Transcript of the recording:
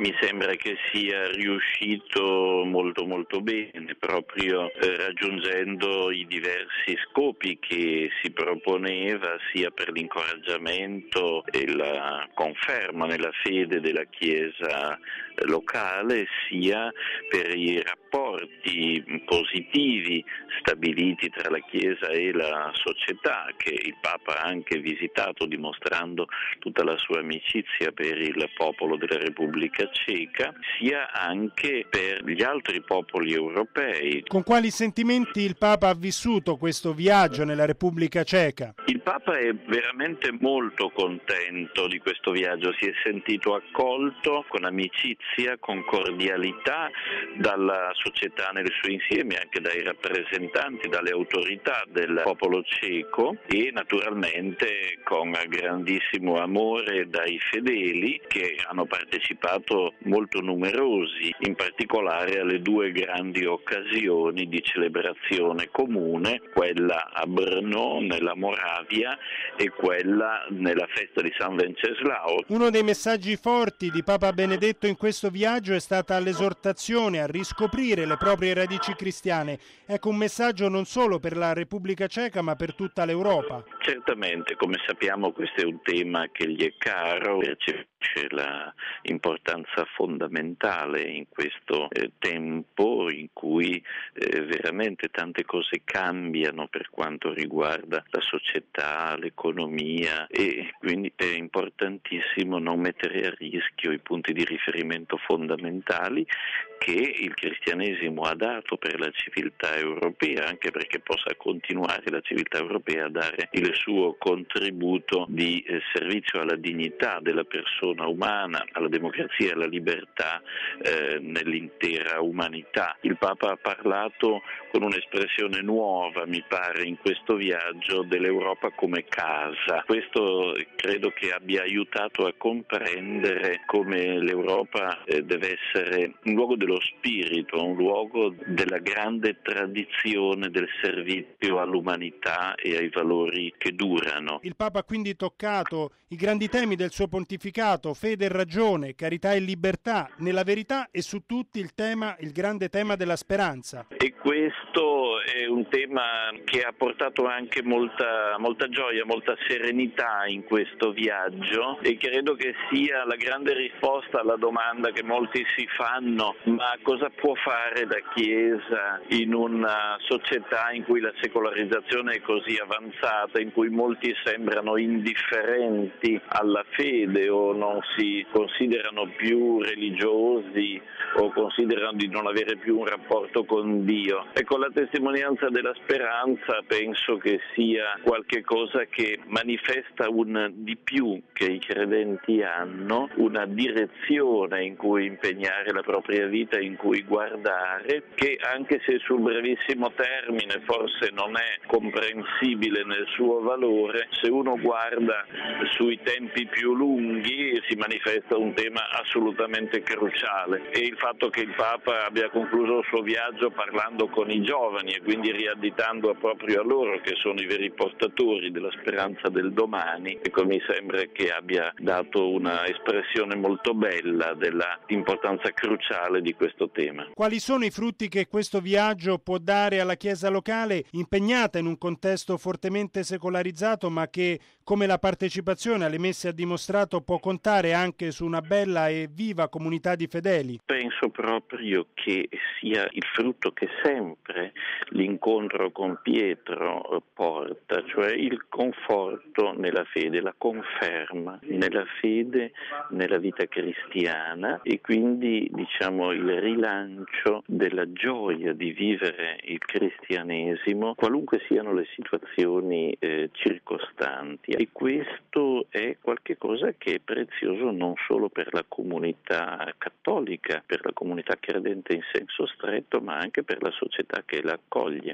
Mi sembra che sia riuscito molto molto bene, proprio raggiungendo i diversi scopi che si proponeva, sia per l'incoraggiamento e la conferma nella fede della Chiesa locale, sia per i rapporti positivi stabiliti tra la Chiesa e la società, che il Papa ha anche visitato dimostrando tutta la sua amicizia per il popolo della Repubblica Ceca, sia anche per gli altri popoli europei. Con quali sentimenti il Papa ha vissuto questo viaggio nella Repubblica Ceca? Il Papa è veramente molto contento di questo viaggio, si è sentito accolto con amicizia, con cordialità dalla società nel suo insieme, anche dai rappresentanti, dalle autorità del popolo ceco e naturalmente con grandissimo amore dai fedeli che hanno partecipato molto numerosi, in particolare alle due grandi occasioni di celebrazione comune, quella a Brno nella Moravia e quella nella festa di San Venceslao. Uno dei messaggi forti di Papa Benedetto in questo viaggio è stata l'esortazione a riscoprire le proprie radici cristiane. Ecco, un messaggio non solo per la Repubblica Ceca ma per tutta l'Europa. Certamente, come sappiamo, questo è un tema che gli è caro, percepisce la importanza fondamentale in questo tempo in cui veramente tante cose cambiano per quanto riguarda la società, l'economia, e quindi è importantissimo non mettere a rischio i punti di riferimento fondamentali che il cristianesimo ha dato per la civiltà europea, anche perché possa continuare la civiltà europea a dare il suo contributo di servizio alla dignità della persona umana, alla democrazia e alla libertà nell'intera umanità. Il Papa ha parlato con un'espressione nuova, mi pare, in questo viaggio dell'Europa come casa. Questo credo che abbia aiutato a comprendere come l'Europa deve essere un luogo dello spirito, un luogo della grande tradizione del servizio all'umanità e ai valori che durano. Il Papa ha quindi toccato i grandi temi del suo pontificato: fede e ragione, carità e libertà, nella verità e su tutti il grande tema della speranza. E questo è un tema che ha portato anche molta gioia, molta serenità in questo viaggio, e credo che sia la grande risposta alla domanda che molti si fanno: ma cosa può fare la Chiesa in una società in cui la secolarizzazione è così avanzata, in cui molti sembrano indifferenti alla fede o non si considerano più religiosi o considerano di non avere più un rapporto con Dio. Ecco, la testimonianza della speranza penso che sia qualche cosa che manifesta un di più che i credenti hanno, una direzione in cui impegnare la propria vita, in cui guardare, che anche se sul brevissimo termine forse non è comprensibile nel suo valore, se uno guarda sui tempi più lunghi si manifesta un tema assolutamente cruciale. E il fatto che il Papa abbia concluso il suo viaggio parlando con i giovani e quindi riadditando proprio a loro, che sono i veri portatori della speranza del domani, ecco, mi sembra che abbia dato una espressione molto bella dell'importanza cruciale di questo tema. Quali sono i frutti che questo viaggio può dare alla Chiesa locale, impegnata in un contesto fortemente secolarizzato, ma che, come la partecipazione alle messe ha dimostrato, può contare anche su una bella e viva comunità di fedeli? Penso proprio che sia il frutto che sempre l'incontro con Pietro porta, cioè il conforto nella fede, la conferma nella fede, nella vita cristiana, e quindi il rilancio della gioia di vivere il cristianesimo qualunque siano le situazioni circostanti. E questo è qualche cosa che è prezioso non solo per la comunità cattolica, per la comunità credente in senso stretto, ma anche per la società che la accoglie.